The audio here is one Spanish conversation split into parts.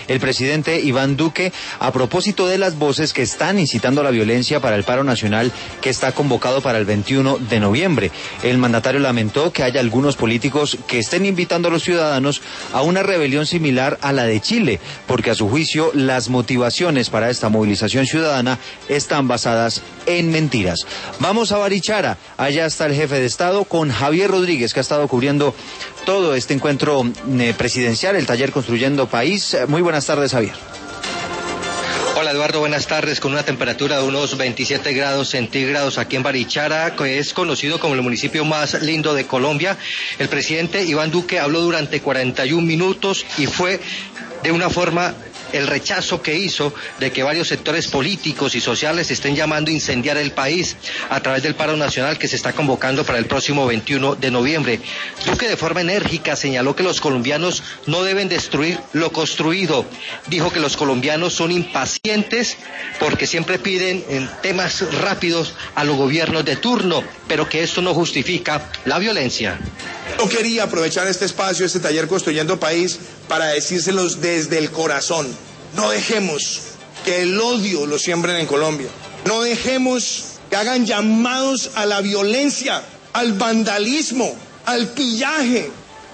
el presidente Iván Duque a propósito de las voces que están incitando a la violencia para el paro nacional que está convocado para el 21 de noviembre. El mandatario lamentó que haya algunos políticos que estén invitando a los ciudadanos a una rebelión similar a la de Chile, porque a su juicio las motivaciones para esta movilización ciudadana están basadas en mentiras. Vamos a Barichara, allá está el jefe de Estado con Javier Rodríguez, que ha estado cubriendo todo este encuentro presidencial, el taller Construyendo País. Muy buenas tardes, Javier. Hola Eduardo, buenas tardes. Con una temperatura de unos 27 grados centígrados aquí en Barichara, que es conocido como el municipio más lindo de Colombia, el presidente Iván Duque habló durante 41 minutos y fue de una forma el rechazo que hizo de que varios sectores políticos y sociales estén llamando a incendiar el país a través del paro nacional que se está convocando para el próximo 21 de noviembre. Duque de forma enérgica señaló que los colombianos no deben destruir lo construido. Dijo que los colombianos son impacientes porque siempre piden en temas rápidos a los gobiernos de turno, pero que esto no justifica la violencia. Yo quería aprovechar este espacio, este taller Construyendo País, para decírselos desde el corazón. No dejemos que el odio lo siembren en Colombia. No dejemos que hagan llamados a la violencia, al vandalismo, al pillaje.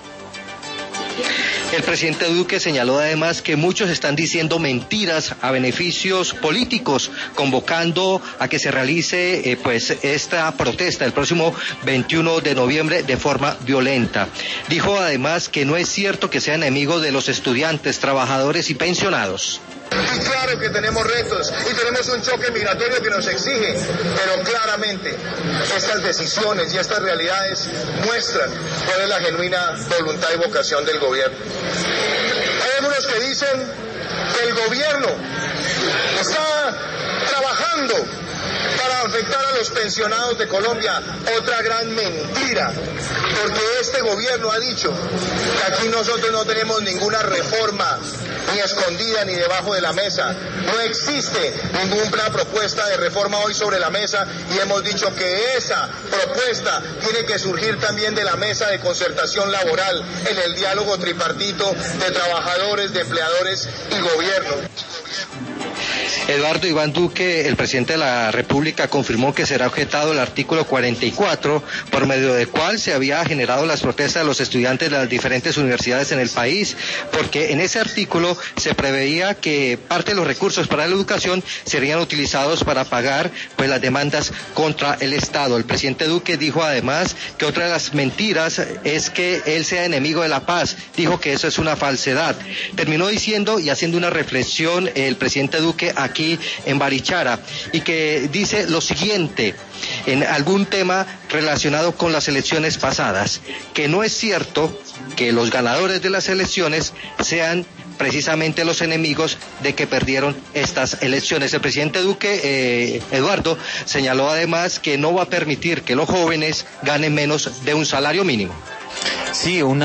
El presidente Duque señaló además que muchos están diciendo mentiras a beneficios políticos, convocando a que se realice esta protesta el próximo 21 de noviembre de forma violenta. Dijo además que no es cierto que sea enemigo de los estudiantes, trabajadores y pensionados. Y claro que tenemos retos y tenemos un choque migratorio que nos exige, pero claramente estas decisiones y estas realidades muestran cuál es la genuina voluntad y vocación del gobierno. Hay algunos que dicen que el gobierno está trabajando para afectar a los pensionados de Colombia. Otra gran mentira, porque este gobierno ha dicho que aquí nosotros no tenemos ninguna reforma, ni escondida ni debajo de la mesa. No existe ninguna propuesta de reforma hoy sobre la mesa y hemos dicho que esa propuesta tiene que surgir también de la mesa de concertación laboral en el diálogo tripartito de trabajadores, de empleadores y gobierno. Eduardo, Iván Duque, el presidente de la República, confirmó que será objetado el artículo 44, por medio del cual se había generado las protestas de los estudiantes de las diferentes universidades en el país, porque en ese artículo se preveía que parte de los recursos para la educación serían utilizados para pagar las demandas contra el Estado. El presidente Duque dijo además que otra de las mentiras es que él sea enemigo de la paz. Dijo que eso es una falsedad. Terminó diciendo y haciendo una reflexión el presidente Duque aquí en Barichara, y que dice lo siguiente en algún tema relacionado con las elecciones pasadas, que no es cierto que los ganadores de las elecciones sean precisamente los enemigos de que perdieron estas elecciones. El presidente Duque, Eduardo, señaló además que no va a permitir que los jóvenes ganen menos de un salario mínimo. Sí, una